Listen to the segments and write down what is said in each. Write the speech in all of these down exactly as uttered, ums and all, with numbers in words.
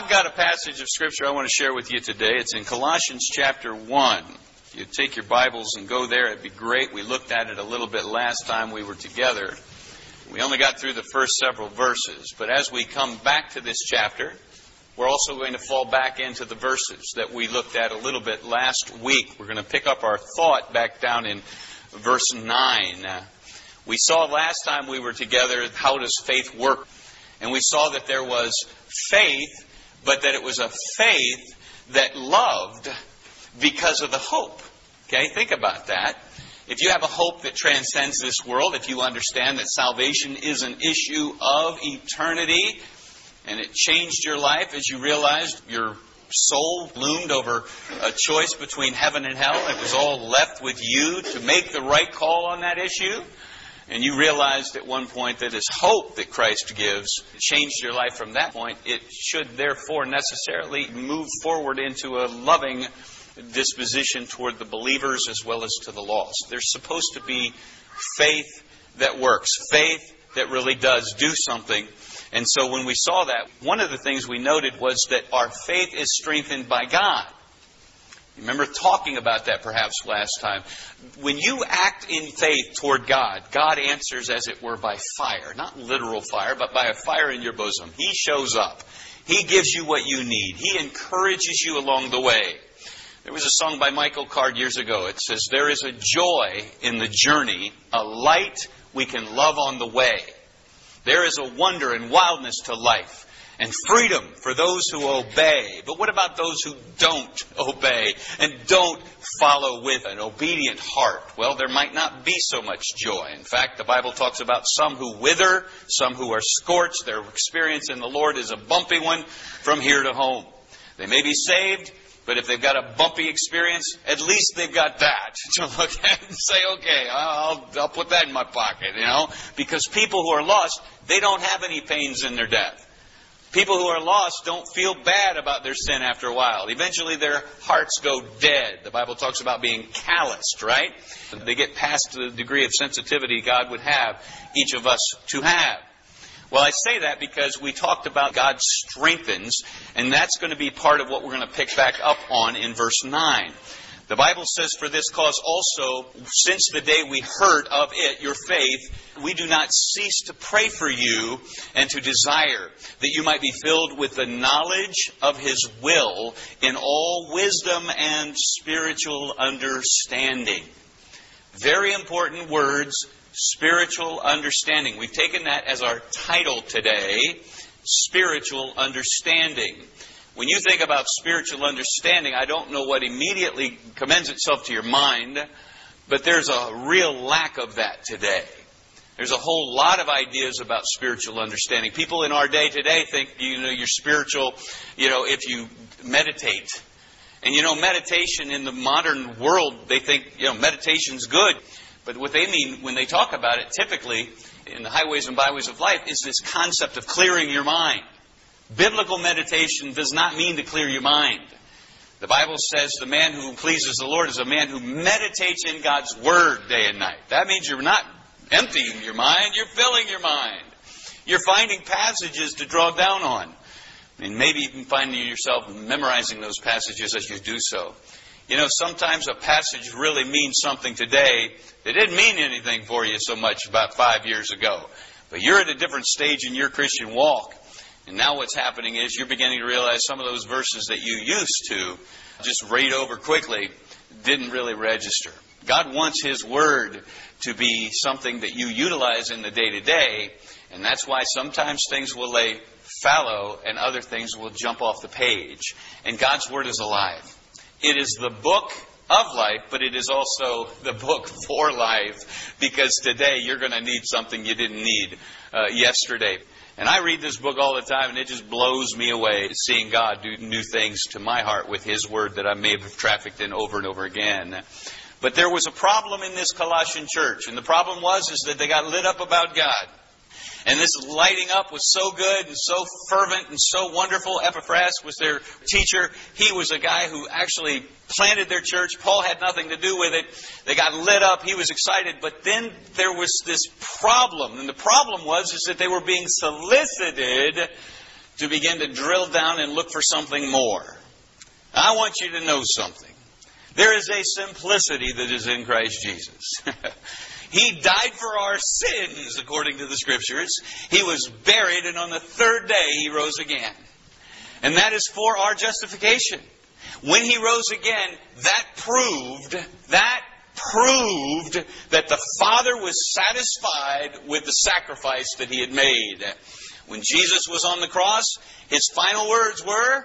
got a passage of Scripture I want to share with you today. It's in Colossians chapter one. If you take your Bibles and go there, it'd be great. We looked at it a little bit last time we were together. We only got through the first several verses. But as we come back to this chapter, we're also going to fall back into the verses that we looked at a little bit last week. We're going to pick up our thought back down in verse nine. Uh, we saw last time we were together, how does faith work? And we saw that there was faith, but that it was a faith that loved because of the hope. Okay, think about that. If you have a hope that transcends this world, if you understand that salvation is an issue of eternity, and it changed your life as you realized your soul loomed over a choice between heaven and hell, it was all left with you to make the right call on that issue, and you realized at one point that this hope that Christ gives changed your life from that point, it should therefore necessarily move forward into a loving disposition toward the believers as well as to the lost. There's supposed to be faith that works, faith that really does do something. And so when we saw that, one of the things we noted was that our faith is strengthened by God. You remember talking about that perhaps last time. When you act in faith toward God, God answers as it were by fire. Not literal fire, but by a fire in your bosom. He shows up. He gives you what you need. He encourages you along the way. There was a song by Michael Card years ago. It says, "There is a joy in the journey, a light we can love on the way. There is a wonder and wildness to life and freedom for those who obey." But what about those who don't obey and don't follow with an obedient heart? Well, there might not be so much joy. In fact, the Bible talks about some who wither, some who are scorched. Their experience in the Lord is a bumpy one from here to home. They may be saved, but if they've got a bumpy experience, at least they've got that to look at and say, okay, I'll, I'll put that in my pocket, you know. Because people who are lost, they don't have any pains in their death. People who are lost don't feel bad about their sin after a while. Eventually their hearts go dead. The Bible talks about being calloused, right? They get past the degree of sensitivity God would have each of us to have. Well, I say that because we talked about God strengthens, and that's going to be part of what we're going to pick back up on in verse nine. The Bible says, "For this cause also, since the day we heard of it, your faith, we do not cease to pray for you and to desire that you might be filled with the knowledge of His will in all wisdom and spiritual understanding." Very important words. Spiritual understanding. We've taken that as our title today, spiritual understanding. When you think about spiritual understanding, I don't know what immediately commends itself to your mind, but there's a real lack of that today. There's a whole lot of ideas about spiritual understanding. People in our day today think, you know, you're spiritual, you know, if you meditate. And you know, meditation in the modern world, they think, you know, meditation's good. But what they mean when they talk about it, typically, in the highways and byways of life, is this concept of clearing your mind. Biblical meditation does not mean to clear your mind. The Bible says the man who pleases the Lord is a man who meditates in God's Word day and night. That means you're not emptying your mind, you're filling your mind. You're finding passages to draw down on. And maybe even finding yourself memorizing those passages as you do so. You know, sometimes a passage really means something today that didn't mean anything for you so much about five years ago. But you're at a different stage in your Christian walk. And now what's happening is you're beginning to realize some of those verses that you used to just read over quickly didn't really register. God wants His Word to be something that you utilize in the day-to-day. And that's why sometimes things will lay fallow and other things will jump off the page. And God's Word is alive. It is the book of life, but it is also the book for life. Because today you're going to need something you didn't need uh, yesterday. And I read this book all the time, and it just blows me away seeing God do new things to my heart with His Word that I may have trafficked in over and over again. But there was a problem in this Colossian church. And the problem was is that they got lit up about God. And this lighting up was so good and so fervent and so wonderful. Epaphras was their teacher. He was a guy who actually planted their church. Paul had nothing to do with it. They got lit up. He was excited. But then there was this problem. And the problem was is that they were being solicited to begin to drill down and look for something more. I want you to know something. There is a simplicity that is in Christ Jesus. He died for our sins, according to the Scriptures. He was buried, and on the third day He rose again. And that is for our justification. When He rose again, that proved, that proved that the Father was satisfied with the sacrifice that He had made. When Jesus was on the cross, His final words were,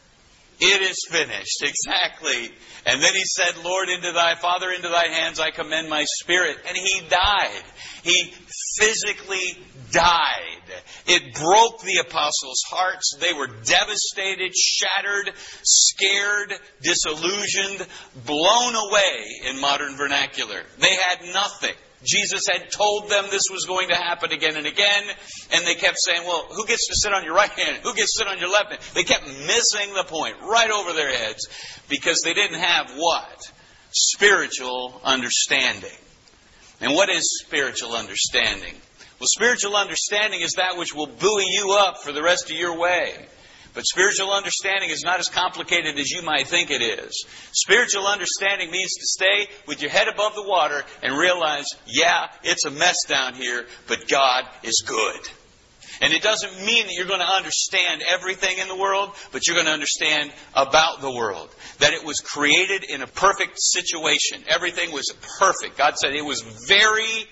"It is finished." Exactly. And then He said, "Lord, into Thy Father, into Thy hands I commend my spirit." And He died. He physically died. It broke the apostles' hearts. They were devastated, shattered, scared, disillusioned, blown away in modern vernacular. They had nothing. Jesus had told them this was going to happen again and again, and they kept saying, well, who gets to sit on your right hand? Who gets to sit on your left hand? They kept missing the point right over their heads because they didn't have what? Spiritual understanding. And what is spiritual understanding? Well, spiritual understanding is that which will buoy you up for the rest of your way. But spiritual understanding is not as complicated as you might think it is. Spiritual understanding means to stay with your head above the water and realize, yeah, it's a mess down here, but God is good. And it doesn't mean that you're going to understand everything in the world, but you're going to understand about the world. That it was created in a perfect situation. Everything was perfect. God said it was very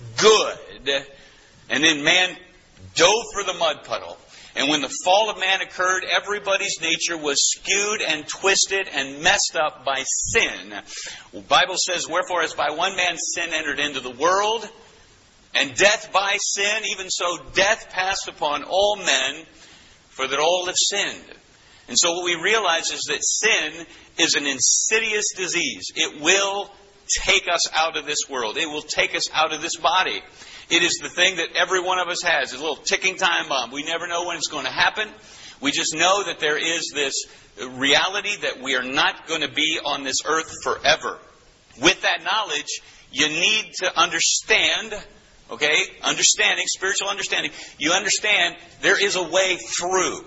good. And then man dove for the mud puddle. And when the fall of man occurred, everybody's nature was skewed and twisted and messed up by sin. The Bible says, wherefore as by one man sin entered into the world, and death by sin, even so death passed upon all men, for that all have sinned. And so what we realize is that sin is an insidious disease. It will take us out of this world. It will take us out of this body. It is the thing that every one of us has, a little ticking time bomb. We never know when it's going to happen. We just know that there is this reality that we are not going to be on this earth forever. With that knowledge, you need to understand, okay, understanding, spiritual understanding. You understand there is a way through.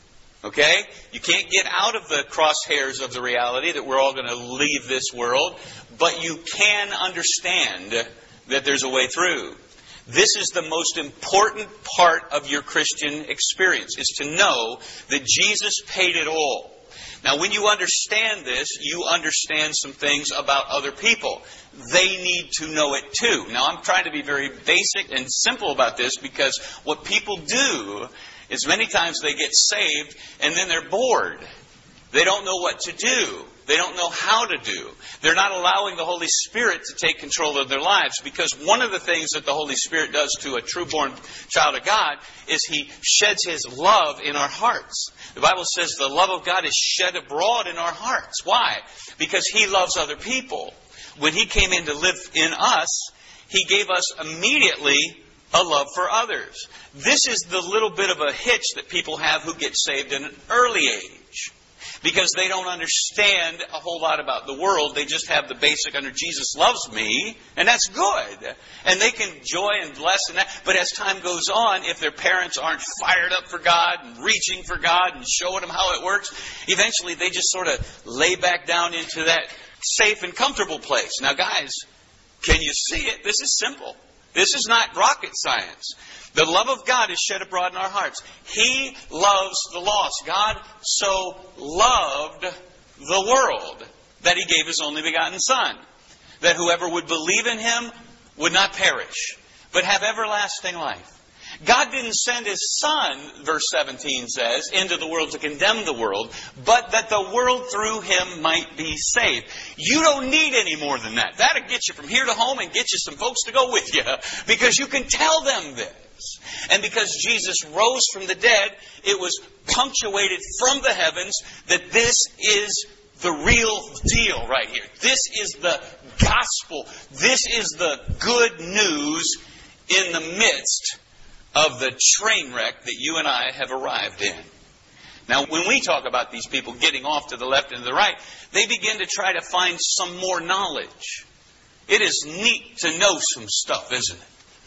Okay? You can't get out of the crosshairs of the reality that we're all going to leave this world, but you can understand that there's a way through. This is the most important part of your Christian experience, is to know that Jesus paid it all. Now, when you understand this, you understand some things about other people. They need to know it too. Now, I'm trying to be very basic and simple about this because what people do is many times they get saved and then they're bored. They don't know what to do. They don't know how to do. They're not allowing the Holy Spirit to take control of their lives, because one of the things that the Holy Spirit does to a true-born child of God is He sheds His love in our hearts. The Bible says the love of God is shed abroad in our hearts. Why? Because He loves other people. When He came in to live in us, He gave us immediately a love for others. This is the little bit of a hitch that people have who get saved in an early age. Because they don't understand a whole lot about the world. They just have the basic under Jesus loves me, and that's good. And they can enjoy and bless in that. But as time goes on, if their parents aren't fired up for God and reaching for God and showing them how it works, eventually they just sort of lay back down into that safe and comfortable place. Now guys, can you see it? This is simple. This is not rocket science. The love of God is shed abroad in our hearts. He loves the lost. God so loved the world that He gave His only begotten Son, that whoever would believe in Him would not perish, but have everlasting life. God didn't send His Son, verse seventeen says, into the world to condemn the world, but that the world through Him might be saved. You don't need any more than that. That'll get you from here to home and get you some folks to go with you, because you can tell them this. And because Jesus rose from the dead, it was punctuated from the heavens that this is the real deal right here. This is the gospel. This is the good news in the midst of the train wreck that you and I have arrived in. Now, when we talk about these people getting off to the left and to the right, they begin to try to find some more knowledge. It is neat to know some stuff, isn't it?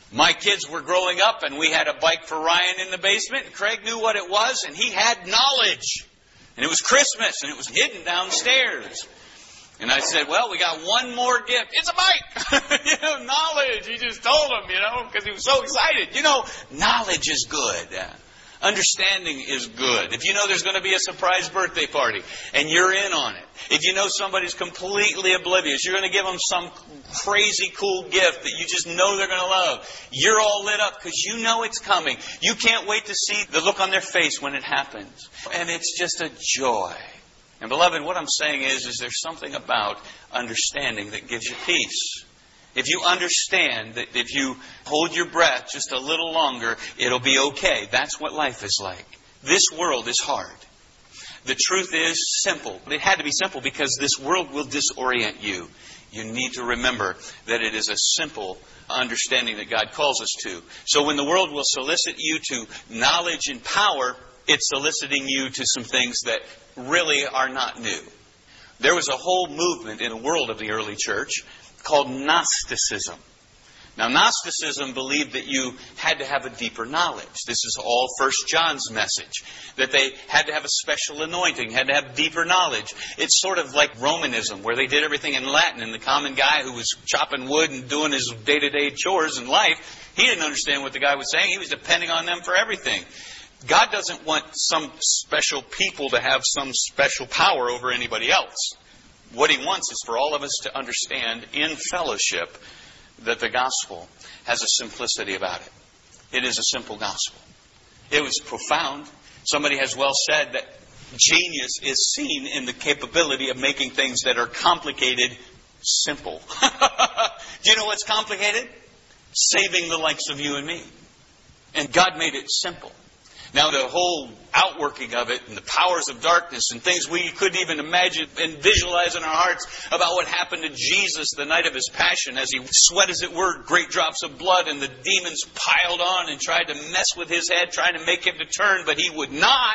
My kids were growing up and we had a bike for Ryan in the basement. And Craig knew what it was and he had knowledge. And it was Christmas and it was hidden downstairs. And I said, well, we got one more gift. It's a bike. you know, knowledge. He just told him, you know, because he was so excited. You know, knowledge is good. Understanding is good. If you know there's going to be a surprise birthday party and you're in on it. If you know somebody's completely oblivious, you're going to give them some crazy cool gift that you just know they're going to love. You're all lit up because you know it's coming. You can't wait to see the look on their face when it happens. And it's just a joy. And beloved, what I'm saying is, is there's something about understanding that gives you peace. If you understand that if you hold your breath just a little longer, it'll be okay. That's what life is like. This world is hard. The truth is simple. It had to be simple because this world will disorient you. You need to remember that it is a simple understanding that God calls us to. So when the world will solicit you to knowledge and power, it's soliciting you to some things that really are not new. There was a whole movement in the world of the early church called Gnosticism. Now, Gnosticism believed that you had to have a deeper knowledge. This is all First John's message, that they had to have a special anointing, had to have deeper knowledge. It's sort of like Romanism, where they did everything in Latin, and the common guy who was chopping wood and doing his day-to-day chores in life, he didn't understand what the guy was saying. He was depending on them for everything. God doesn't want some special people to have some special power over anybody else. What He wants is for all of us to understand in fellowship that the gospel has a simplicity about it. It is a simple gospel. It was profound. Somebody has well said that genius is seen in the capability of making things that are complicated simple. Do you know what's complicated? Saving the likes of you and me. And God made it simple. Now, the whole outworking of it and the powers of darkness and things we couldn't even imagine and visualize in our hearts about what happened to Jesus the night of His passion as He sweat, as it were, great drops of blood, and the demons piled on and tried to mess with His head, trying to make Him to turn, but He would not.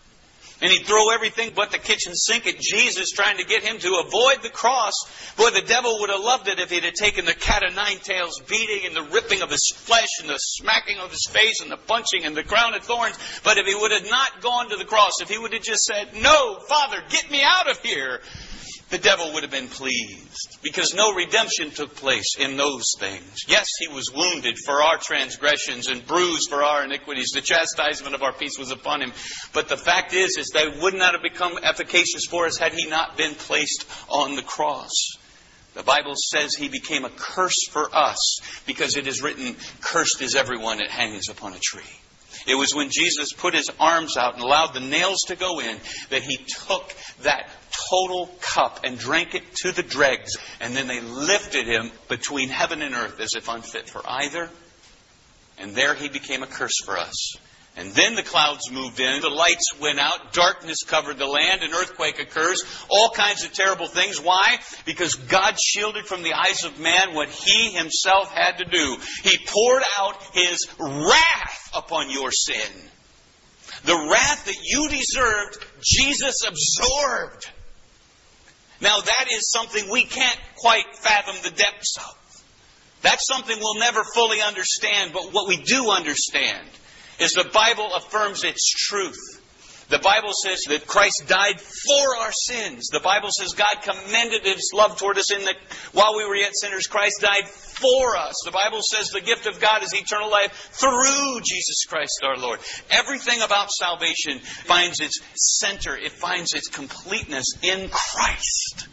And he'd throw everything but the kitchen sink at Jesus, trying to get Him to avoid the cross. Boy, the devil would have loved it if he'd have taken the cat of nine tails beating and the ripping of His flesh and the smacking of His face and the punching and the crown of thorns. But if He would have not gone to the cross, if He would have just said, "No, Father, get me out of here," the devil would have been pleased, because no redemption took place in those things. Yes, He was wounded for our transgressions and bruised for our iniquities. The chastisement of our peace was upon Him. But the fact is, is they would not have become efficacious for us had He not been placed on the cross. The Bible says He became a curse for us, because it is written, "Cursed is everyone that hangs upon a tree." It was when Jesus put His arms out and allowed the nails to go in that He took that total cup and drank it to the dregs. And then they lifted Him between heaven and earth as if unfit for either. And there He became a curse for us. And then the clouds moved in, the lights went out, darkness covered the land, an earthquake occurs, all kinds of terrible things. Why? Because God shielded from the eyes of man what He Himself had to do. He poured out His wrath upon your sin. The wrath that you deserved, Jesus absorbed. Now that is something we can't quite fathom the depths of. That's something we'll never fully understand, but what we do understand is the Bible affirms its truth. The Bible says that Christ died for our sins. The Bible says God commended His love toward us in that while we were yet sinners, Christ died for us. The Bible says the gift of God is eternal life through Jesus Christ our Lord. Everything about salvation finds its center, it finds its completeness in Christ.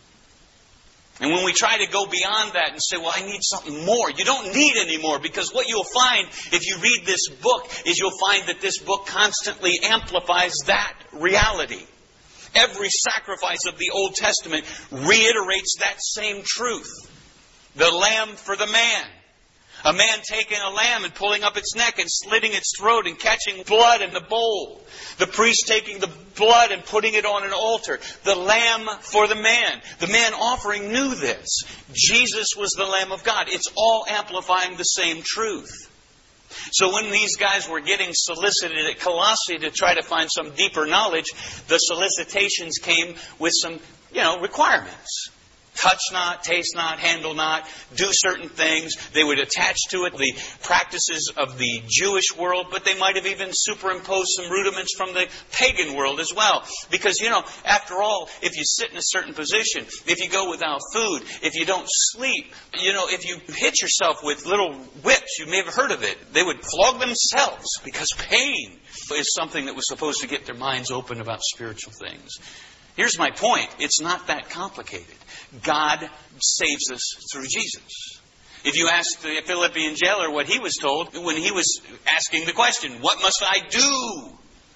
And when we try to go beyond that and say, well, I need something more, you don't need any more, because what you'll find if you read this book is you'll find that this book constantly amplifies that reality. Every sacrifice of the Old Testament reiterates that same truth. The lamb for the man. A man taking a lamb and pulling up its neck and slitting its throat and catching blood in the bowl. The priest taking the blood and putting it on an altar. The lamb for the man. The man offering knew this. Jesus was the Lamb of God. It's all amplifying the same truth. So when these guys were getting solicited at Colossae to try to find some deeper knowledge, the solicitations came with some, you know, requirements. touch not, taste not, handle not, do certain things. They would attach to it the practices of the Jewish world, but they might have even superimposed some rudiments from the pagan world as well. Because, you know, after all, if you sit in a certain position, if you go without food, if you don't sleep, you know, if you hit yourself with little whips, you may have heard of it, they would flog themselves because pain is something that was supposed to get their minds open about spiritual things. Here's my point. It's not that complicated. God saves us through Jesus. If you ask the Philippian jailer what he was told when he was asking the question, what must I do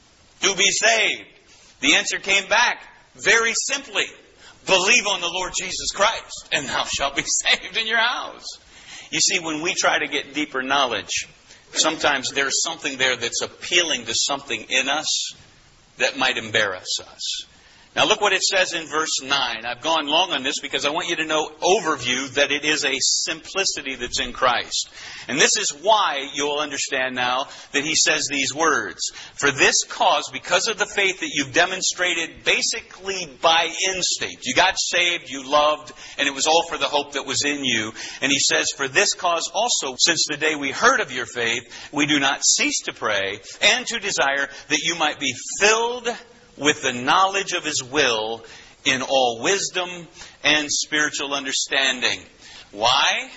to be saved? The answer came back very simply. Believe on the Lord Jesus Christ, and thou shalt be saved in your house. You see, when we try to get deeper knowledge, sometimes there's something there that's appealing to something in us that might embarrass us. Now look what it says in verse nine. I've gone long on this because I want you to know overview that it is a simplicity that's in Christ. And this is why you'll understand now that he says these words. For this cause, because of the faith that you've demonstrated basically by instinct. You got saved, you loved, and it was all for the hope that was in you. And he says, for this cause also, since the day we heard of your faith, we do not cease to pray and to desire that you might be filled with the knowledge of His will in all wisdom and spiritual understanding. Why?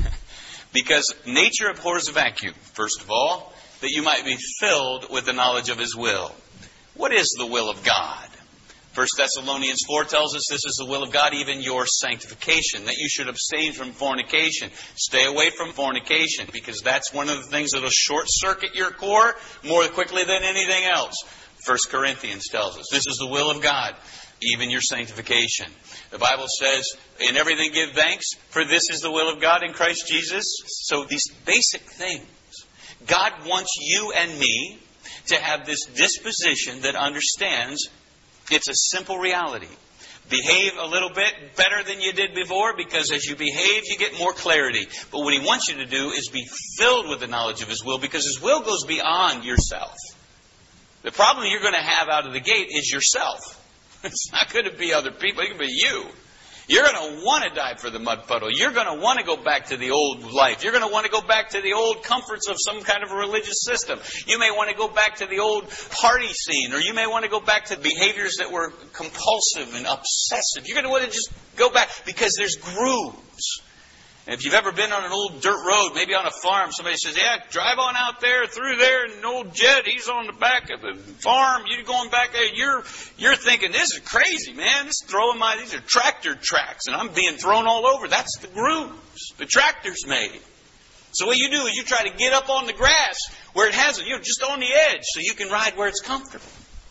Because nature abhors a vacuum, first of all, that you might be filled with the knowledge of His will. What is the will of God? First Thessalonians four tells us this is the will of God, even your sanctification, that you should abstain from fornication. Stay away from fornication, because that's one of the things that will short-circuit your core more quickly than anything else. First Corinthians tells us this is the will of God, even your sanctification. The Bible says, in everything give thanks, for this is the will of God in Christ Jesus. So these basic things. God wants you and me to have this disposition that understands it's a simple reality. Behave a little bit better than you did before, because as you behave, you get more clarity. But what He wants you to do is be filled with the knowledge of His will, because His will goes beyond yourself. The problem you're going to have out of the gate is yourself. It's not going to be other people. It can be you. You're going to want to dive for the mud puddle. You're going to want to go back to the old life. You're going to want to go back to the old comforts of some kind of a religious system. You may want to go back to the old party scene, or you may want to go back to behaviors that were compulsive and obsessive. You're going to want to just go back because there's grooves. And if you've ever been on an old dirt road, maybe on a farm, somebody says, yeah, drive on out there, through there, and old Jed, he's on the back of the farm. You're going back there. You're you're thinking, this is crazy, man. This is throwing my, these are tractor tracks, and I'm being thrown all over. That's the grooves the tractor's made. So what you do is you try to get up on the grass where it hasn't, you know, just on the edge, so you can ride where it's comfortable.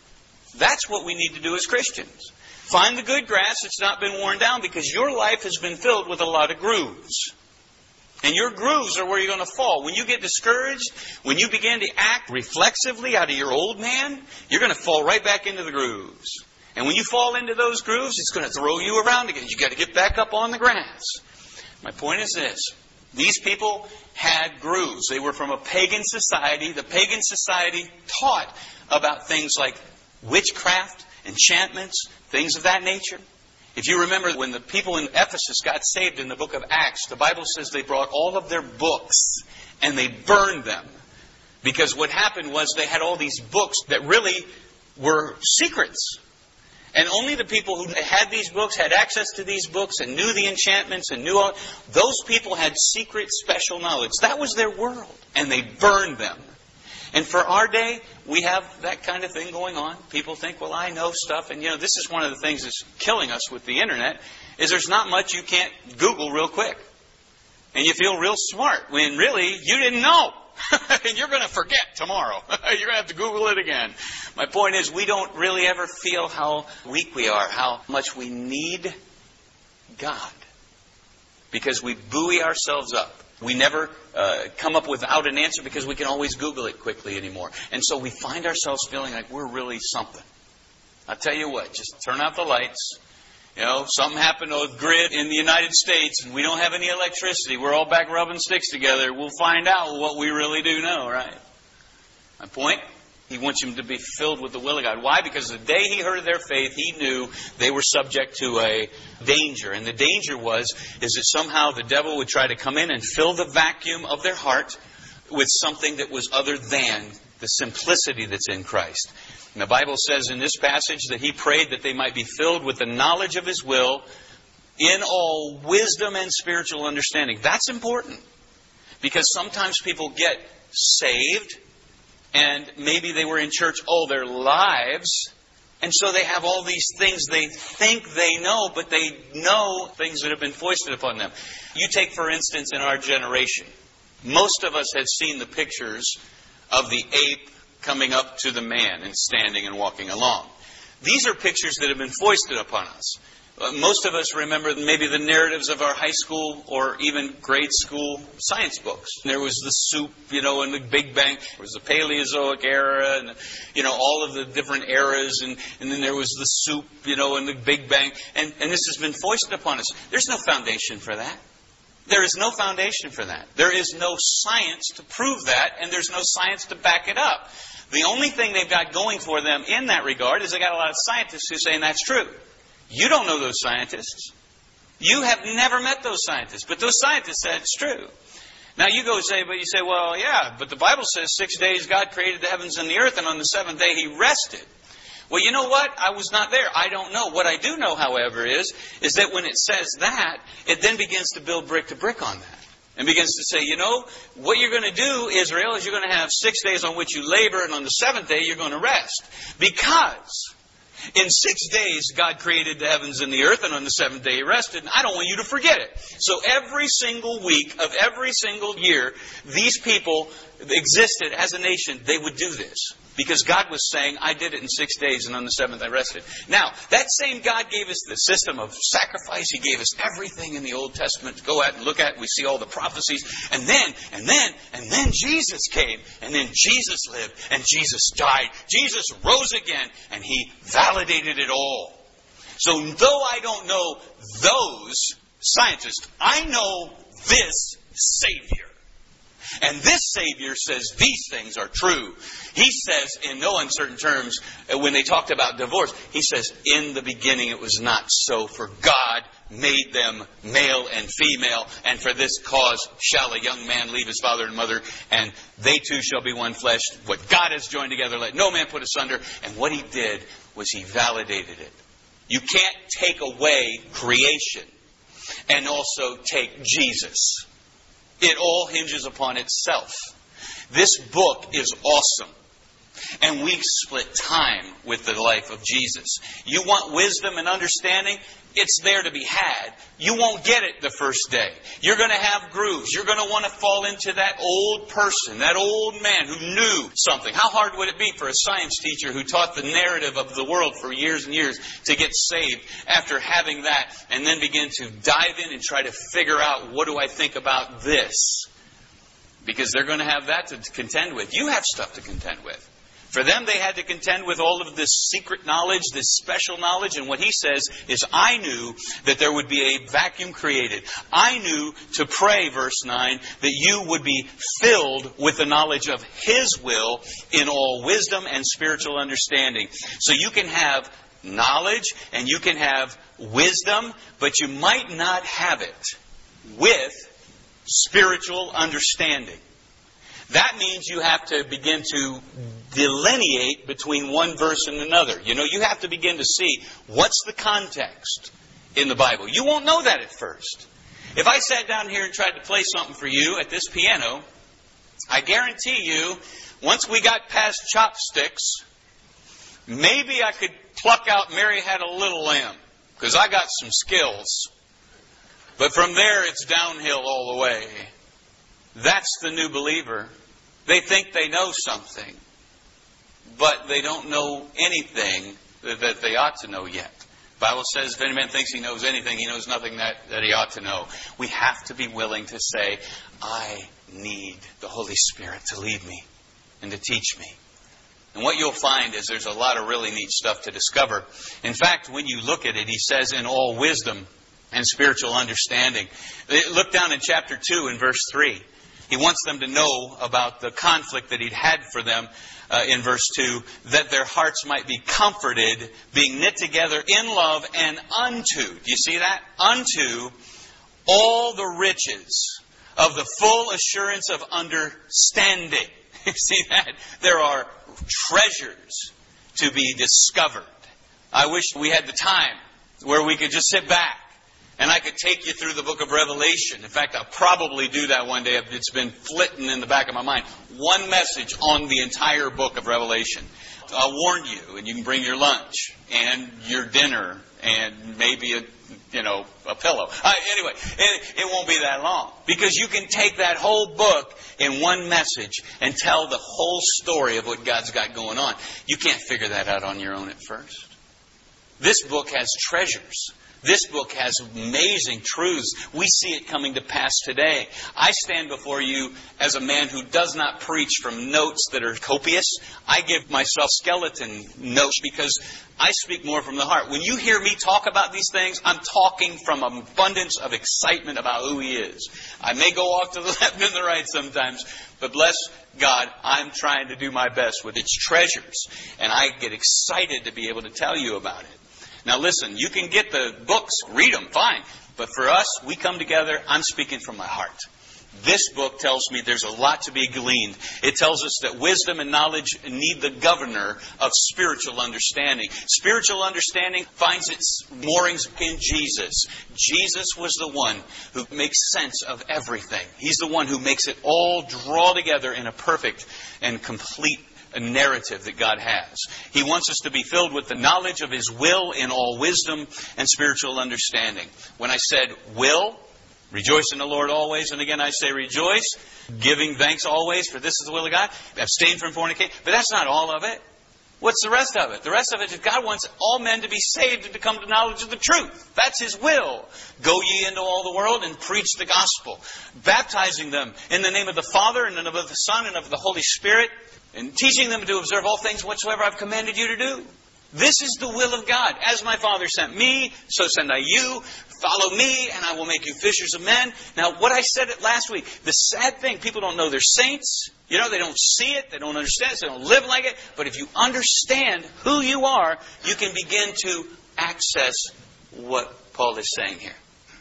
That's what we need to do as Christians. Find the good grass that's not been worn down, because your life has been filled with a lot of grooves. And your grooves are where you're going to fall. When you get discouraged, when you begin to act reflexively out of your old man, you're going to fall right back into the grooves. And when you fall into those grooves, it's going to throw you around again. You've got to get back up on the grass. My point is this. These people had grooves. They were from a pagan society. The pagan society taught about things like witchcraft, enchantments, things of that nature. If you remember when the people in Ephesus got saved in the book of Acts, the Bible says they brought all of their books and they burned them. Because what happened was they had all these books that really were secrets. And only the people who had these books, had access to these books and knew the enchantments and knew all, those people had secret special knowledge. That was their world. And they burned them. And for our day, we have that kind of thing going on. People think, well, I know stuff. And, you know, this is one of the things that's killing us with the Internet, is there's not much you can't Google real quick. And you feel real smart when really you didn't know. And you're going to forget tomorrow. You're going to have to Google it again. My point is, we don't really ever feel how weak we are, how much we need God. Because we buoy ourselves up. We never uh, come up without an answer because we can always Google it quickly anymore. And so we find ourselves feeling like we're really something. I'll tell you what, just turn out the lights. You know, something happened to a grid in the United States and we don't have any electricity. We're all back rubbing sticks together. We'll find out what we really do know, right? My point? He wants him to be filled with the will of God. Why? Because the day he heard of their faith, he knew they were subject to a danger. And the danger was, is that somehow the devil would try to come in and fill the vacuum of their heart with something that was other than the simplicity that's in Christ. And the Bible says in this passage that he prayed that they might be filled with the knowledge of his will in all wisdom and spiritual understanding. That's important. Because sometimes people get saved and maybe they were in church all their lives, and so they have all these things they think they know, but they know things that have been foisted upon them. You take, for instance, in our generation, most of us have seen the pictures of the ape coming up to the man and standing and walking along. These are pictures that have been foisted upon us. Uh, most of us remember maybe the narratives of our high school or even grade school science books. There was the soup, you know, and the Big Bang. There was the Paleozoic era and, you know, all of the different eras. And, and then there was the soup, you know, and the Big Bang. And, and this has been foisted upon us. There's no foundation for that. There is no foundation for that. There is no science to prove that, and there's no science to back it up. The only thing they've got going for them in that regard is they got a lot of scientists who say that's true. You don't know those scientists. You have never met those scientists. But those scientists said it's true. Now you go say, but you say, well, yeah, but the Bible says six days God created the heavens and the earth, and on the seventh day He rested. Well, you know what? I was not there. I don't know. What I do know, however, is, is that when it says that, it then begins to build brick to brick on that. And begins to say, you know, what you're going to do, Israel, is you're going to have six days on which you labor, and on the seventh day you're going to rest. Because in six days, God created the heavens and the earth, and on the seventh day He rested. And I don't want you to forget it. So every single week of every single year, these people existed as a nation. They would do this. Because God was saying, I did it in six days, and on the seventh I rested. Now, that same God gave us the system of sacrifice. He gave us everything in the Old Testament to go at and look at. We see all the prophecies. And then, and then, and then Jesus came. And then Jesus lived. And Jesus died. Jesus rose again. And He validated it all. So though I don't know those scientists, I know this Savior. And this Savior says these things are true. He says in no uncertain terms, when they talked about divorce, He says, in the beginning it was not so, for God made them male and female, and for this cause shall a young man leave his father and mother, and they two shall be one flesh. What God has joined together, let no man put asunder. And what He did was He validated it. You can't take away creation and also take Jesus. It all hinges upon itself. This book is awesome. And we split time with the life of Jesus. You want wisdom and understanding? It's there to be had. You won't get it the first day. You're going to have grooves. You're going to want to fall into that old person, that old man who knew something. How hard would it be for a science teacher who taught the narrative of the world for years and years to get saved after having that and then begin to dive in and try to figure out, what do I think about this? Because they're going to have that to contend with. You have stuff to contend with. For them, they had to contend with all of this secret knowledge, this special knowledge. And what He says is, I knew that there would be a vacuum created. I knew to pray, verse nine, that you would be filled with the knowledge of His will in all wisdom and spiritual understanding. So you can have knowledge and you can have wisdom, but you might not have it with spiritual understanding. That means you have to begin to delineate between one verse and another. You know, you have to begin to see what's the context in the Bible. You won't know that at first. If I sat down here and tried to play something for you at this piano, I guarantee you, once we got past chopsticks, maybe I could pluck out Mary Had a Little Lamb, because I got some skills. But from there, it's downhill all the way. That's the new believer. They think they know something, but they don't know anything that they ought to know yet. The Bible says, if any man thinks he knows anything, he knows nothing that, that he ought to know. We have to be willing to say, I need the Holy Spirit to lead me and to teach me. And what you'll find is there's a lot of really neat stuff to discover. In fact, when you look at it, He says, in all wisdom and spiritual understanding. Look down in chapter two in verse three. He wants them to know about the conflict that He'd had for them uh, in verse two, that their hearts might be comforted, being knit together in love, and unto, do you see that? Unto all the riches of the full assurance of understanding. You see that? There are treasures to be discovered. I wish we had the time where we could just sit back and I could take you through the book of Revelation. In fact, I'll probably do that one day. It's been flitting in the back of my mind. One message on the entire book of Revelation. I'll warn you, and you can bring your lunch and your dinner and maybe a, you know, a pillow. Uh, anyway, it, it won't be that long. Because you can take that whole book in one message and tell the whole story of what God's got going on. You can't figure that out on your own at first. This book has treasures. This book has amazing truths. We see it coming to pass today. I stand before you as a man who does not preach from notes that are copious. I give myself skeleton notes because I speak more from the heart. When you hear me talk about these things, I'm talking from an abundance of excitement about who He is. I may go off to the left and the right sometimes, but bless God, I'm trying to do my best with its treasures. And I get excited to be able to tell you about it. Now listen, you can get the books, read them, fine. But for us, we come together, I'm speaking from my heart. This book tells me there's a lot to be gleaned. It tells us that wisdom and knowledge need the governor of spiritual understanding. Spiritual understanding finds its moorings in Jesus. Jesus was the one who makes sense of everything. He's the one who makes it all draw together in a perfect and complete a narrative that God has. He wants us to be filled with the knowledge of His will in all wisdom and spiritual understanding. When I said will, rejoice in the Lord always, and again I say rejoice, giving thanks always, for this is the will of God, abstain from fornication, but that's not all of it. What's the rest of it? The rest of it is God wants all men to be saved and to come to knowledge of the truth. That's His will. Go ye into all the world and preach the gospel, baptizing them in the name of the Father and of the Son and of the Holy Spirit, and teaching them to observe all things whatsoever I've commanded you to do. This is the will of God. As my Father sent me, so send I you. Follow me, and I will make you fishers of men. Now, what I said it last week, the sad thing, people don't know they're saints. You know, they don't see it, they don't understand it, they don't live like it. But if you understand who you are, you can begin to access what Paul is saying here.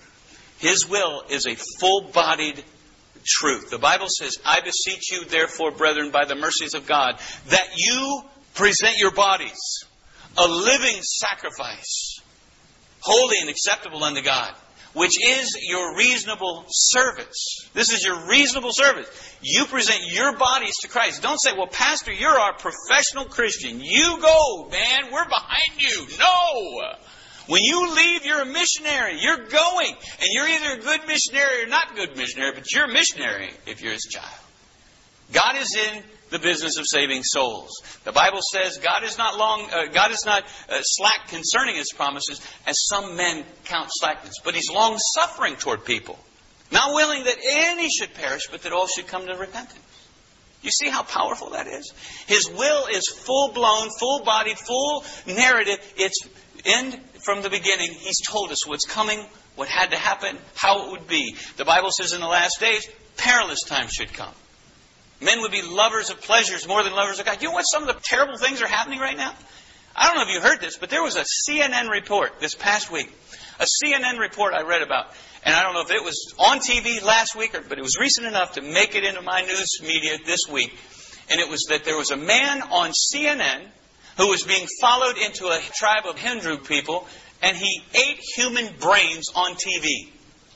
His will is a full-bodied truth. The Bible says, I beseech you, therefore, brethren, by the mercies of God, that you present your bodies a living sacrifice, holy and acceptable unto God, which is your reasonable service. This is your reasonable service. You present your bodies to Christ. Don't say, well, Pastor, you're our professional Christian. You go, man. We're behind you. No. When you leave, you're a missionary. You're going. And you're either a good missionary or not a good missionary, but you're a missionary if you're His child. God is in the business of saving souls. The Bible says God is not long, uh, God is not uh, slack concerning His promises, as some men count slackness, but He's long suffering toward people, not willing that any should perish, but that all should come to repentance. You see how powerful that is? His will is full-blown, full-bodied, full narrative. It's in from the beginning. He's told us what's coming, what had to happen, how it would be. The Bible says in the last days, perilous times should come. Men would be lovers of pleasures more than lovers of God. You know what some of the terrible things are happening right now? I don't know if you heard this, but there was a C N N report this past week. A C N N report I read about. And I don't know if it was on T V last week, or, but it was recent enough to make it into my news media this week. And it was that there was a man on C N N who was being followed into a tribe of Hindu people, and he ate human brains on T V.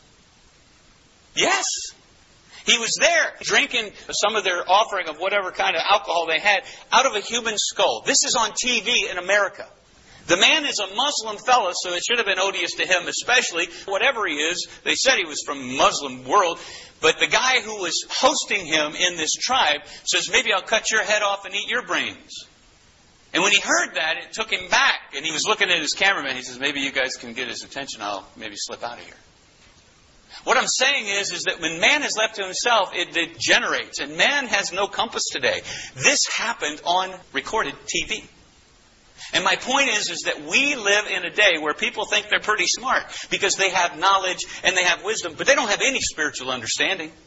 Yes. He was there drinking some of their offering of whatever kind of alcohol they had out of a human skull. This is on T V in America. The man is a Muslim fellow, so it should have been odious to him especially. Whatever he is, they said he was from Muslim world. But the guy who was hosting him in this tribe says, maybe I'll cut your head off and eat your brains. And when he heard that, it took him back. And he was looking at his cameraman. He says, maybe you guys can get his attention. I'll maybe slip out of here. What I'm saying is, is that when man is left to himself, it degenerates. And man has no compass today. This happened on recorded T V. And my point is, is that we live in a day where people think they're pretty smart because they have knowledge and they have wisdom, but they don't have any spiritual understanding.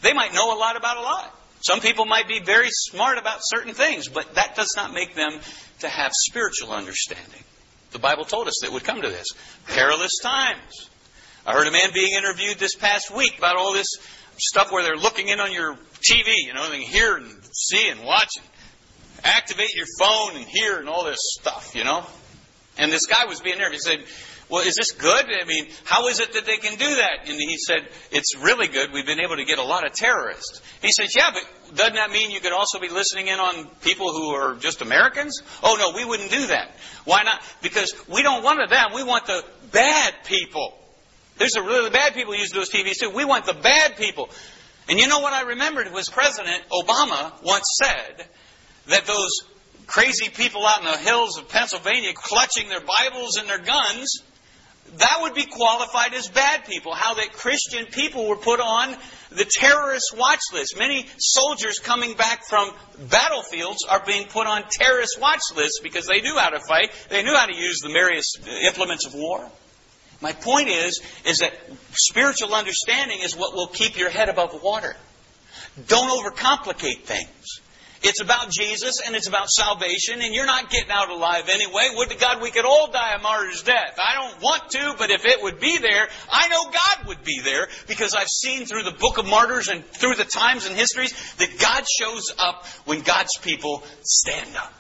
They might know a lot about a lot. Some people might be very smart about certain things, but that does not make them to have spiritual understanding. The Bible told us that it would come to this. Perilous times. I heard a man being interviewed this past week about all this stuff where they're looking in on your T V, you know, they can hear and see and watch and activate your phone and hear and all this stuff, you know. And this guy was being interviewed. He said, well, is this good? I mean, how is it that they can do that? And he said, it's really good. We've been able to get a lot of terrorists. He said, yeah, but doesn't that mean you could also be listening in on people who are just Americans? Oh, no, we wouldn't do that. Why not? Because we don't want them. We want the bad people. There's a really bad people who use those T Vs too. We want the bad people. And you know what I remembered was President Obama once said that those crazy people out in the hills of Pennsylvania clutching their Bibles and their guns, that would be qualified as bad people. How that Christian people were put on the terrorist watch list. Many soldiers coming back from battlefields are being put on terrorist watch lists because they knew how to fight. They knew how to use the various implements of war. My point is, is that spiritual understanding is what will keep your head above water. Don't overcomplicate things. It's about Jesus and it's about salvation, and you're not getting out alive anyway. Would to God we could all die a martyr's death. I don't want to, but if it would be there, I know God would be there, because I've seen through the book of martyrs and through the times and histories that God shows up when God's people stand up.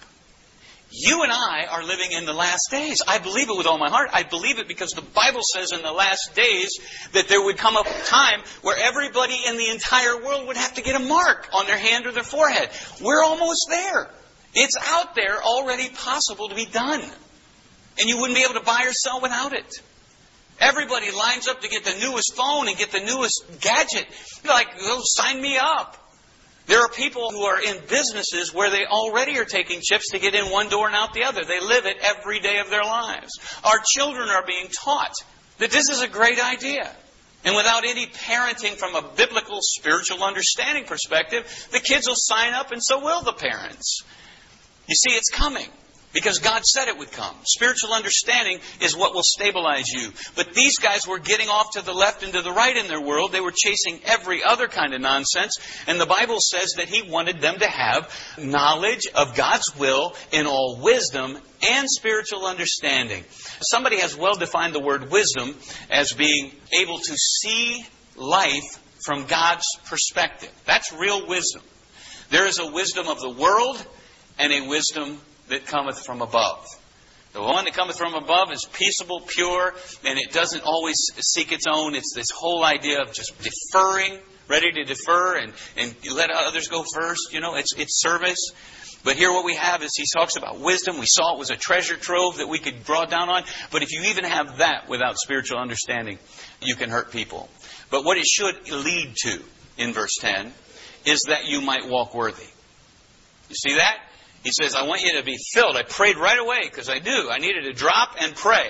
You and I are living in the last days. I believe it with all my heart. I believe it because the Bible says in the last days that there would come a time where everybody in the entire world would have to get a mark on their hand or their forehead. We're almost there. It's out there already possible to be done. And you wouldn't be able to buy or sell without it. Everybody lines up to get the newest phone and get the newest gadget. You're like, oh, sign me up. There are people who are in businesses where they already are taking chips to get in one door and out the other. They live it every day of their lives. Our children are being taught that this is a great idea. And without any parenting from a biblical, spiritual understanding perspective, the kids will sign up and so will the parents. You see, it's coming. Because God said it would come. Spiritual understanding is what will stabilize you. But these guys were getting off to the left and to the right in their world. They were chasing every other kind of nonsense. And the Bible says that He wanted them to have knowledge of God's will in all wisdom and spiritual understanding. Somebody has well defined the word wisdom as being able to see life from God's perspective. That's real wisdom. There is a wisdom of the world and a wisdom that cometh from above. The one that cometh from above is peaceable, pure, and it doesn't always seek its own. It's this whole idea of just deferring, ready to defer and, and let others go first. You know, it's, it's service. But here what we have is he talks about wisdom. We saw it was a treasure trove that we could draw down on. But if you even have that without spiritual understanding, you can hurt people. But what it should lead to, in verse ten, is that you might walk worthy. You see that? He says, I want you to be filled. I prayed right away because I knew I needed to drop and pray.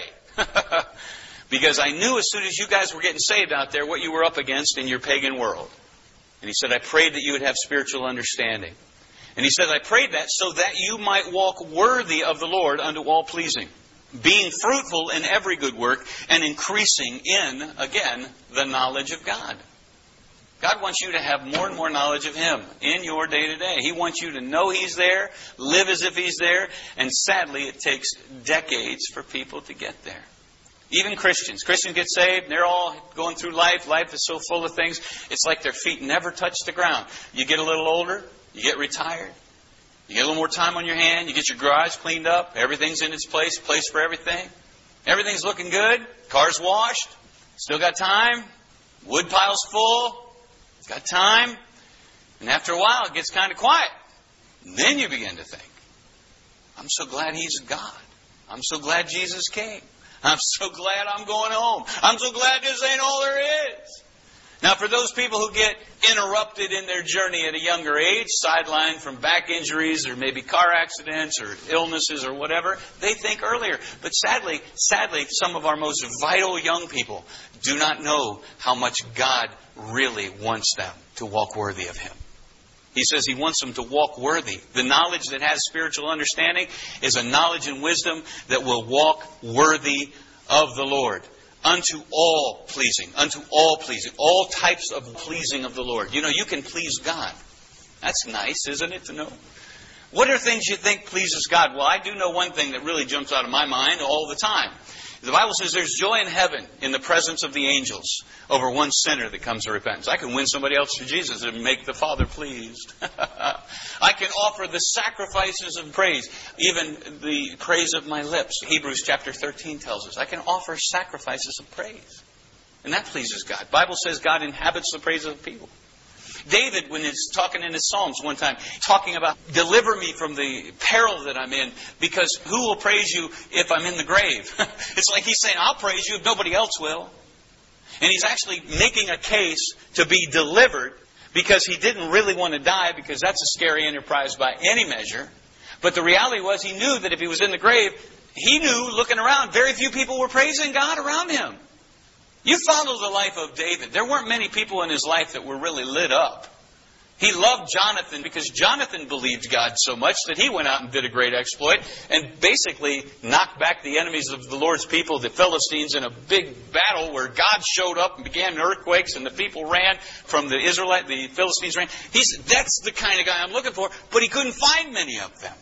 Because I knew as soon as you guys were getting saved out there what you were up against in your pagan world. And he said, I prayed that you would have spiritual understanding. And he says, I prayed that so that you might walk worthy of the Lord unto all pleasing, being fruitful in every good work and increasing in, again, the knowledge of God. God wants you to have more and more knowledge of Him in your day-to-day. He wants you to know He's there, live as if He's there, and sadly it takes decades for people to get there. Even Christians. Christians get saved, and they're all going through life. Life is so full of things, it's like their feet never touch the ground. You get a little older, you get retired, you get a little more time on your hand, you get your garage cleaned up, everything's in its place, place for everything. Everything's looking good, car's washed, still got time, wood pile's full, got time, and after a while it gets kind of quiet. And then you begin to think, I'm so glad He's God. I'm so glad Jesus came. I'm so glad I'm going home. I'm so glad this ain't all there is. Now, for those people who get interrupted in their journey at a younger age, sidelined from back injuries or maybe car accidents or illnesses or whatever, they think earlier. But sadly, sadly, some of our most vital young people do not know how much God really wants them to walk worthy of Him. He says He wants them to walk worthy. The knowledge that has spiritual understanding is a knowledge and wisdom that will walk worthy of the Lord unto all pleasing, unto all pleasing, all types of pleasing of the Lord. You know, you can please God. That's nice, isn't it, to know? What are things you think pleases God? Well, I do know one thing that really jumps out of my mind all the time. The Bible says there's joy in heaven in the presence of the angels over one sinner that comes to repentance. I can win somebody else to Jesus and make the Father pleased. I can offer the sacrifices of praise, even the praise of my lips. Hebrews chapter thirteen tells us I can offer sacrifices of praise. And that pleases God. The Bible says God inhabits the praise of the people. David, when he's talking in his Psalms one time, talking about, deliver me from the peril that I'm in, because who will praise you if I'm in the grave? It's like he's saying, I'll praise you if nobody else will. And he's actually making a case to be delivered because he didn't really want to die, because that's a scary enterprise by any measure. But the reality was he knew that if he was in the grave, he knew, looking around, very few people were praising God around him. You follow the life of David. There weren't many people in his life that were really lit up. He loved Jonathan because Jonathan believed God so much that he went out and did a great exploit and basically knocked back the enemies of the Lord's people, the Philistines, in a big battle where God showed up and began earthquakes and the people ran from the Israelite, the Philistines ran. He's, that's the kind of guy I'm looking for, but he couldn't find many of them.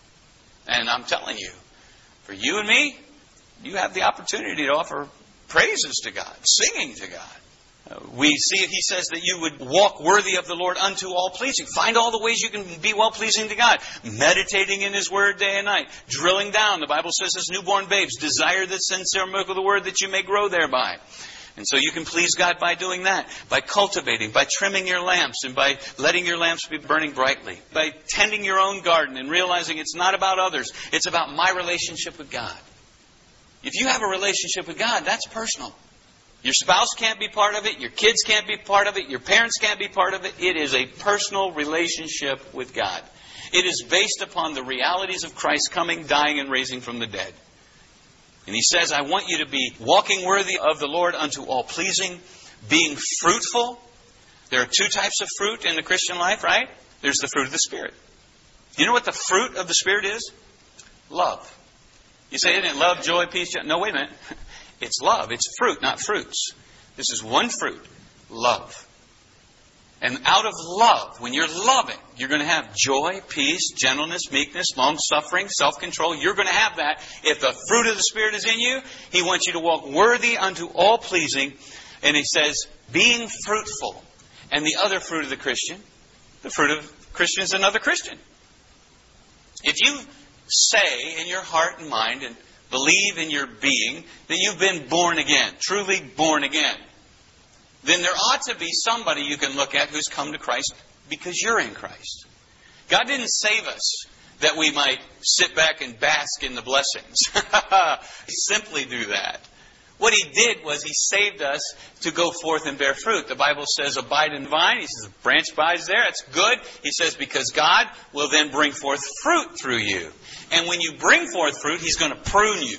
And I'm telling you, for you and me, you have the opportunity to offer praises to God, singing to God. Uh, we see it, he says that you would walk worthy of the Lord unto all pleasing. Find all the ways you can be well pleasing to God. Meditating in His Word day and night. Drilling down, the Bible says, as newborn babes, desire the sincere milk of the Word that you may grow thereby. And so you can please God by doing that. By cultivating, by trimming your lamps, and by letting your lamps be burning brightly. By tending your own garden and realizing it's not about others. It's about my relationship with God. If you have a relationship with God, that's personal. Your spouse can't be part of it. Your kids can't be part of it. Your parents can't be part of it. It is a personal relationship with God. It is based upon the realities of Christ coming, dying, and raising from the dead. And He says, I want you to be walking worthy of the Lord unto all pleasing, being fruitful. There are two types of fruit in the Christian life, right? There's the fruit of the Spirit. You know what the fruit of the Spirit is? Love. You say, isn't it love, joy, peace, joy? No, wait a minute. It's love. It's fruit, not fruits. This is one fruit. Love. And out of love, when you're loving, you're going to have joy, peace, gentleness, meekness, long-suffering, self-control. You're going to have that. If the fruit of the Spirit is in you, He wants you to walk worthy unto all pleasing. And He says, being fruitful. And the other fruit of the Christian, the fruit of the Christian is another Christian. If you say in your heart and mind and believe in your being that you've been born again, truly born again, then there ought to be somebody you can look at who's come to Christ because you're in Christ. God didn't save us that we might sit back and bask in the blessings. Simply do that. What He did was He saved us to go forth and bear fruit. The Bible says, abide in the vine. He says, the branch abides there. That's good. He says, because God will then bring forth fruit through you. And when you bring forth fruit, He's going to prune you.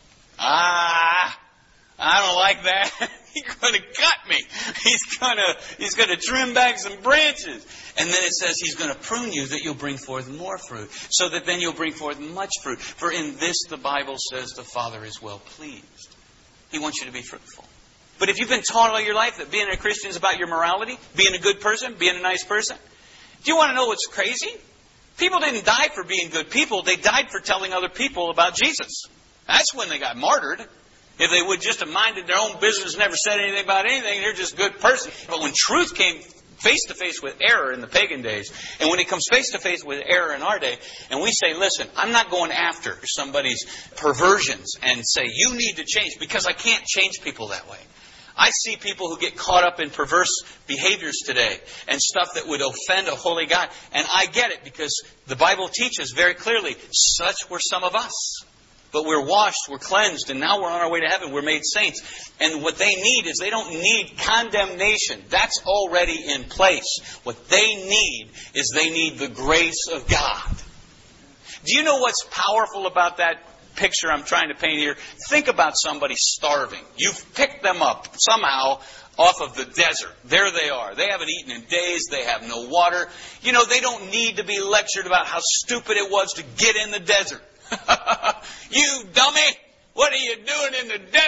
Ah, I don't like that. He's going to cut me. He's going to, he's going to trim back some branches. And then it says He's going to prune you that you'll bring forth more fruit. So that then you'll bring forth much fruit. For in this, the Bible says, the Father is well pleased. He wants you to be fruitful. But if you've been taught all your life that being a Christian is about your morality, being a good person, being a nice person, do you want to know what's crazy? People didn't die for being good people. They died for telling other people about Jesus. That's when they got martyred. If they would just have minded their own business, never said anything about anything, they're just a good person. But when truth came face to face with error in the pagan days, and when it comes face to face with error in our day, and we say, listen, I'm not going after somebody's perversions and say, you need to change, because I can't change people that way. I see people who get caught up in perverse behaviors today and stuff that would offend a holy God. And I get it, because the Bible teaches very clearly, such were some of us. But we're washed, we're cleansed, and now we're on our way to heaven. We're made saints. And what they need is they don't need condemnation. That's already in place. What they need is they need the grace of God. Do you know what's powerful about that picture I'm trying to paint here? Think about somebody starving. You've picked them up somehow off of the desert. There they are. They haven't eaten in days. They have no water. You know, they don't need to be lectured about how stupid it was to get in the desert. You dummy! What are you doing in the desert?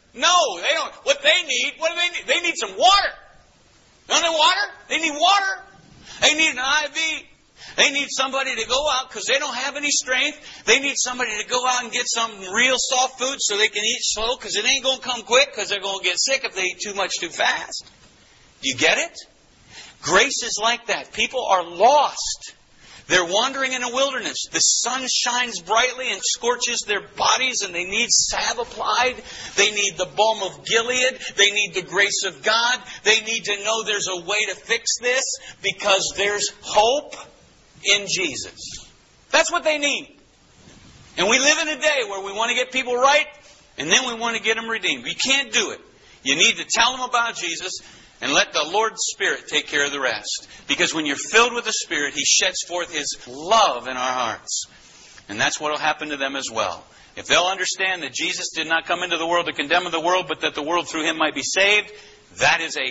No, they don't. What they need, what do they need? They need some water. Don't they water? They need water. They need an I V. They need somebody to go out because they don't have any strength. They need somebody to go out and get some real soft food so they can eat slow because it ain't going to come quick because they're going to get sick if they eat too much too fast. Do you get it? Grace is like that. People are lost. They're wandering in a wilderness. The sun shines brightly and scorches their bodies, and they need salve applied. They need the balm of Gilead. They need the grace of God. They need to know there's a way to fix this because there's hope in Jesus. That's what they need. And we live in a day where we want to get people right, and then we want to get them redeemed. You can't do it. You need to tell them about Jesus and let the Lord's Spirit take care of the rest. Because when you're filled with the Spirit, He sheds forth His love in our hearts. And that's what will happen to them as well. If they'll understand that Jesus did not come into the world to condemn the world, but that the world through Him might be saved, that is a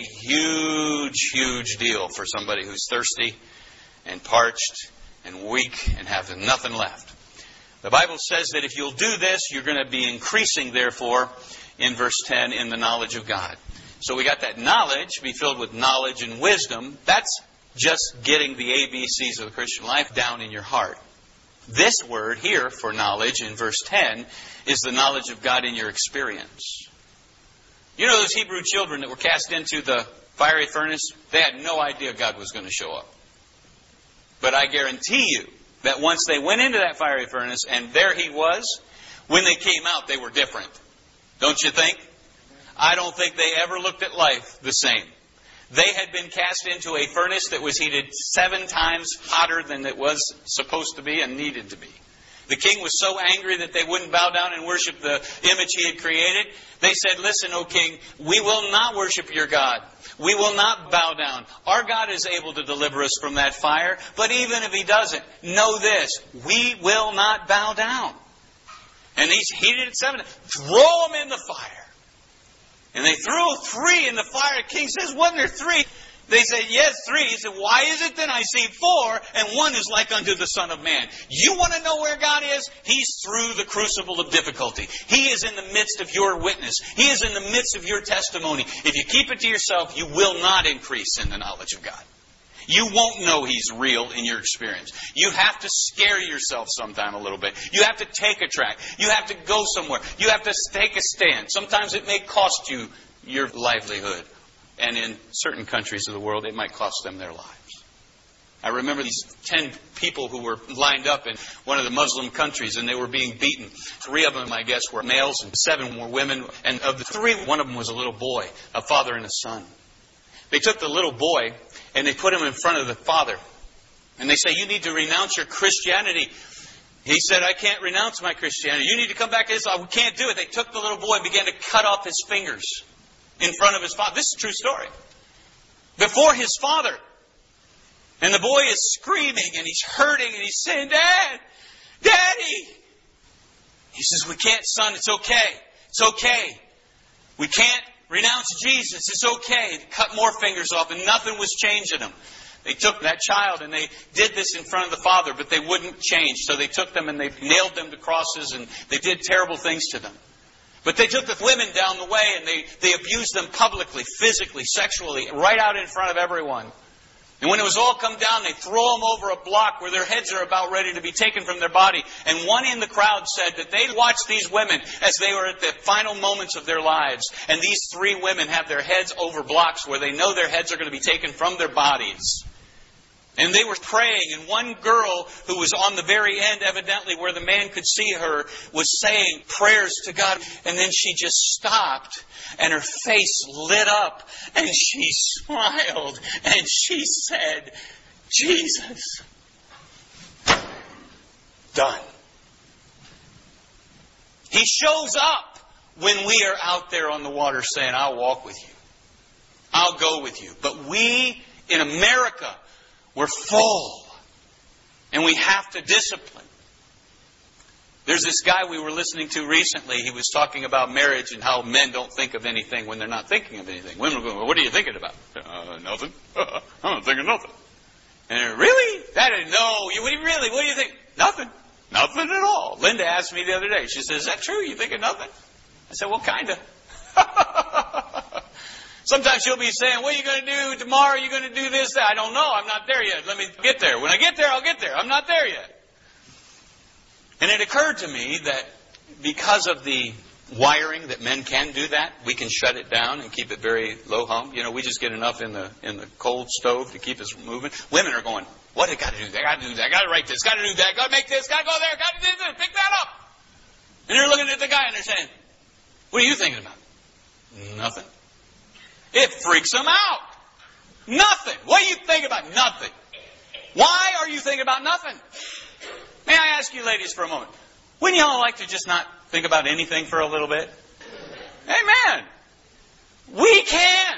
huge, huge deal for somebody who's thirsty and parched and weak and have nothing left. The Bible says that if you'll do this, you're going to be increasing, therefore, in verse ten, in the knowledge of God. So we got that knowledge, be filled with knowledge and wisdom. That's just getting the A B Cs of the Christian life down in your heart. This word here for knowledge in verse ten is the knowledge of God in your experience. You know those Hebrew children that were cast into the fiery furnace? They had no idea God was going to show up. But I guarantee you that once they went into that fiery furnace and there He was, when they came out they were different. Don't you think? I don't think they ever looked at life the same. They had been cast into a furnace that was heated seven times hotter than it was supposed to be and needed to be. The king was so angry that they wouldn't bow down and worship the image he had created. They said, listen, O king, we will not worship your God. We will not bow down. Our God is able to deliver us from that fire. But even if He doesn't, know this, we will not bow down. And He's heated at seven. Throw them in the fire. And they threw three in the fire. The king says, wasn't there three? They said, yes, three. He said, why is it then I see four and one is like unto the Son of Man? You want to know where God is? He's through the crucible of difficulty. He is in the midst of your witness. He is in the midst of your testimony. If you keep it to yourself, you will not increase in the knowledge of God. You won't know He's real in your experience. You have to scare yourself sometime a little bit. You have to take a track. You have to go somewhere. You have to take a stand. Sometimes it may cost you your livelihood. And in certain countries of the world, it might cost them their lives. I remember these ten people who were lined up in one of the Muslim countries, and they were being beaten. Three of them, I guess, were males, and seven were women. And of the three, one of them was a little boy, a father and a son. They took the little boy, and they put him in front of the father. And they say, you need to renounce your Christianity. He said, I can't renounce my Christianity. You need to come back to Islam. We can't do it. They took the little boy and began to cut off his fingers in front of his father. This is a true story. Before his father. And the boy is screaming and he's hurting and he's saying, Dad, Daddy. He says, we can't, son. It's okay. It's okay. We can't renounce Jesus. It's okay. They cut more fingers off and nothing was changing them. They took that child and they did this in front of the father, but they wouldn't change. So they took them and they nailed them to crosses and they did terrible things to them. But they took the women down the way and they, they abused them publicly, physically, sexually, right out in front of everyone. And when it was all come down, they throw them over a block where their heads are about ready to be taken from their body. And one in the crowd said that they watched these women as they were at the final moments of their lives. And these three women have their heads over blocks where they know their heads are going to be taken from their bodies. And they were praying, and one girl who was on the very end, evidently where the man could see her, was saying prayers to God. And then she just stopped, and her face lit up, and she smiled, and she said, Jesus, done. He shows up when we are out there on the water saying, I'll walk with you. I'll go with you. But we in America, we're full. And we have to discipline. There's this guy we were listening to recently. He was talking about marriage and how men don't think of anything when they're not thinking of anything. Women are going, well, what are you thinking about? Uh, nothing. I'm not thinking nothing. And really? That is, no. You really? What do you think? Nothing. Nothing at all. Linda asked me the other day. She says, is that true? You think of nothing? I said, well, kind of. Sometimes she'll be saying, what are you going to do tomorrow? Are you going to do this? That? I don't know. I'm not there yet. Let me get there. When I get there, I'll get there. I'm not there yet. And it occurred to me that because of the wiring that men can do that, we can shut it down and keep it very low hum. You know, we just get enough in the in the cold stove to keep us moving. Women are going, what do I got to do? I got to do that. I got to write this. Got to do that. Got to make this. Got to go there. Got to do this. Pick that up. And they're looking at the guy and they're saying, what are you thinking about? Nothing. It freaks them out. Nothing. What do you think about? Nothing. Why are you thinking about nothing? May I ask you ladies for a moment, wouldn't you all like to just not think about anything for a little bit? Amen. We can.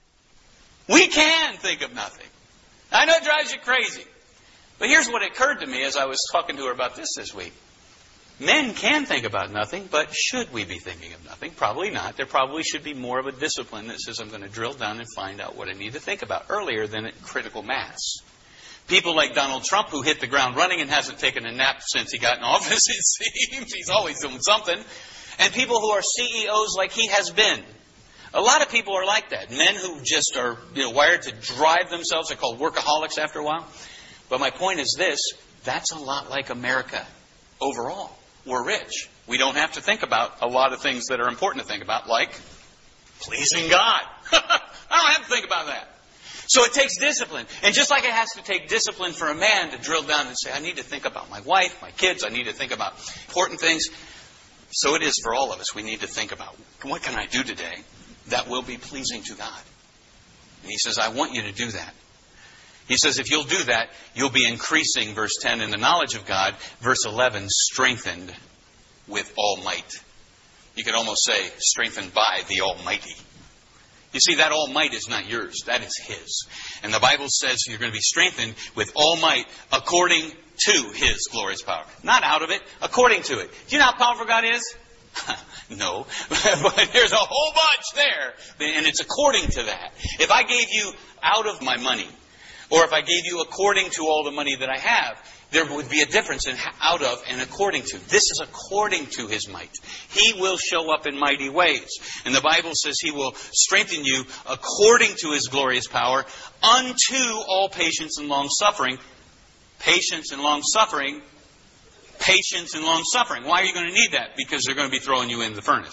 We can think of nothing. I know it drives you crazy. But here's what occurred to me as I was talking to her about this this week. Men can think about nothing, but should we be thinking of nothing? Probably not. There probably should be more of a discipline that says I'm going to drill down and find out what I need to think about earlier than at critical mass. People like Donald Trump, who hit the ground running and hasn't taken a nap since he got in office, it seems. He's always doing something. And people who are C E Os like he has been. A lot of people are like that. Men who just are, you know, wired to drive themselves. They're called workaholics after a while. But my point is this. That's a lot like America overall. We're rich. We don't have to think about a lot of things that are important to think about, like pleasing God. I don't have to think about that. So it takes discipline. And just like it has to take discipline for a man to drill down and say, I need to think about my wife, my kids, I need to think about important things. So it is for all of us. We need to think about, what can I do today that will be pleasing to God? And he says, I want you to do that. He says, if you'll do that, you'll be increasing, verse ten, in the knowledge of God. Verse eleven, strengthened with all might. You could almost say, strengthened by the Almighty. You see, that all might is not yours. That is His. And the Bible says you're going to be strengthened with all might according to His glorious power. Not out of it, according to it. Do you know how powerful God is? No. But there's a whole bunch there. And it's according to that. If I gave you out of my money, or if I gave you according to all the money that I have, there would be a difference in out of and according to. This is according to His might. He will show up in mighty ways. And the Bible says He will strengthen you according to His glorious power unto all patience and long suffering. Patience and long suffering. Patience and long suffering. Why are you going to need that? Because they're going to be throwing you in the furnace.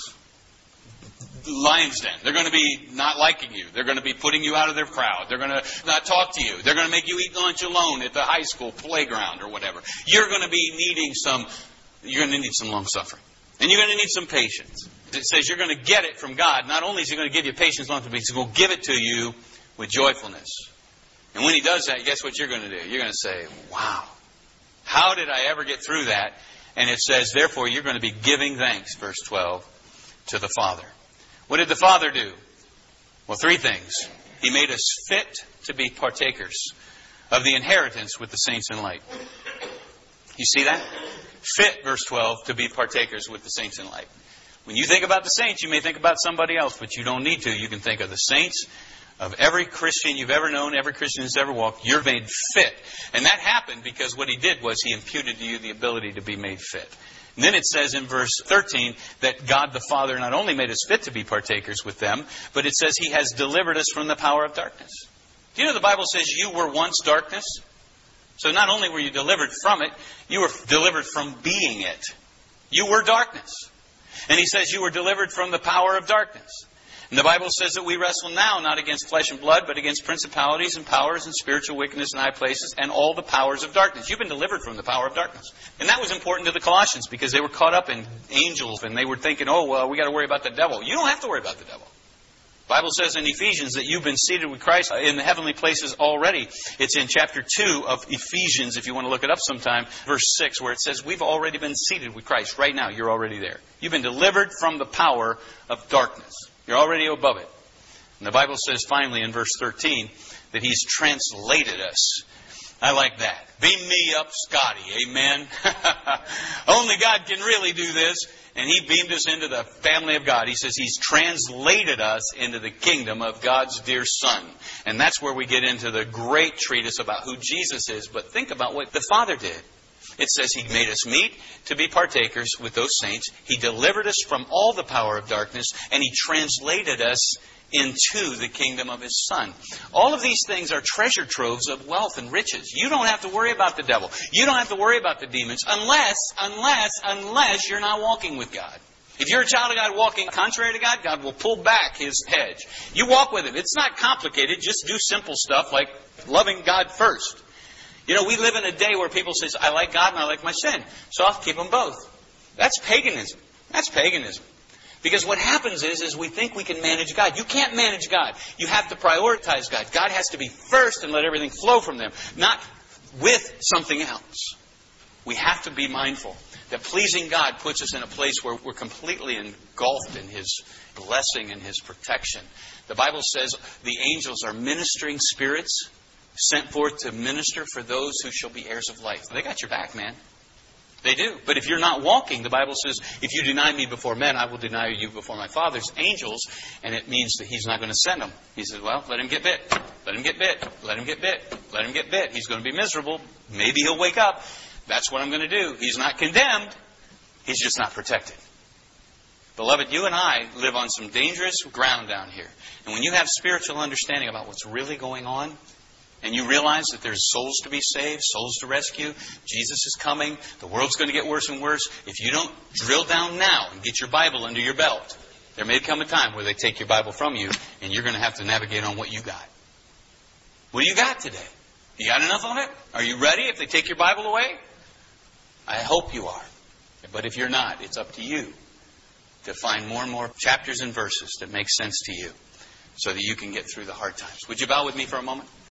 Lion's den. They're going to be not liking you. They're going to be putting you out of their crowd. They're going to not talk to you. They're going to make you eat lunch alone at the high school playground or whatever. You're going to be needing some, you're going to need some long suffering. And you're going to need some patience. It says you're going to get it from God. Not only is He going to give you patience, long suffering, but He's going to give it to you with joyfulness. And when He does that, guess what you're going to do? You're going to say, wow, how did I ever get through that? And it says, therefore, you're going to be giving thanks, verse twelve, to the Father. What did the Father do? Well, three things. He made us fit to be partakers of the inheritance with the saints in light. You see that? Fit, verse twelve, to be partakers with the saints in light. When you think about the saints, you may think about somebody else, but you don't need to. You can think of the saints, of every Christian you've ever known, every Christian who's ever walked. You're made fit. And that happened because what He did was He imputed to you the ability to be made fit. And then it says in verse thirteen that God the Father not only made us fit to be partakers with them, but it says He has delivered us from the power of darkness. Do you know the Bible says you were once darkness? So not only were you delivered from it, you were delivered from being it. You were darkness. And He says you were delivered from the power of darkness. And the Bible says that we wrestle now not against flesh and blood, but against principalities and powers and spiritual wickedness in high places and all the powers of darkness. You've been delivered from the power of darkness. And that was important to the Colossians because they were caught up in angels and they were thinking, oh, well, we got to worry about the devil. You don't have to worry about the devil. The Bible says in Ephesians that you've been seated with Christ in the heavenly places already. It's in chapter two of Ephesians, if you want to look it up sometime, verse six, where it says we've already been seated with Christ. Right now, you're already there. You've been delivered from the power of darkness. You're already above it. And the Bible says finally in verse thirteen that He's translated us. I like that. Beam me up, Scotty. Amen. Only God can really do this. And He beamed us into the family of God. He says He's translated us into the kingdom of God's dear Son. And that's where we get into the great treatise about who Jesus is. But think about what the Father did. It says He made us meet to be partakers with those saints. He delivered us from all the power of darkness, and He translated us into the kingdom of His Son. All of these things are treasure troves of wealth and riches. You don't have to worry about the devil. You don't have to worry about the demons unless, unless, unless you're not walking with God. If you're a child of God walking contrary to God, God will pull back His hedge. You walk with Him. It's not complicated. Just do simple stuff like loving God first. You know, we live in a day where people say, I like God and I like my sin, so I'll keep them both. That's paganism. That's paganism. Because what happens is, is we think we can manage God. You can't manage God. You have to prioritize God. God has to be first and let everything flow from them, not with something else. We have to be mindful that pleasing God puts us in a place where we're completely engulfed in His blessing and His protection. The Bible says the angels are ministering spirits sent forth to minister for those who shall be heirs of life. They got your back, man. They do. But if you're not walking, the Bible says, if you deny me before men, I will deny you before my Father's angels. And it means that He's not going to send them. He says, well, let him get bit. Let him get bit. Let him get bit. Let him get bit. He's going to be miserable. Maybe he'll wake up. That's what I'm going to do. He's not condemned. He's just not protected. Beloved, you and I live on some dangerous ground down here. And when you have spiritual understanding about what's really going on, and you realize that there's souls to be saved, souls to rescue, Jesus is coming, the world's going to get worse and worse. If you don't drill down now and get your Bible under your belt, there may come a time where they take your Bible from you and you're going to have to navigate on what you got. What do you got today? You got enough of it? Are you ready if they take your Bible away? I hope you are. But if you're not, it's up to you to find more and more chapters and verses that make sense to you so that you can get through the hard times. Would you bow with me for a moment?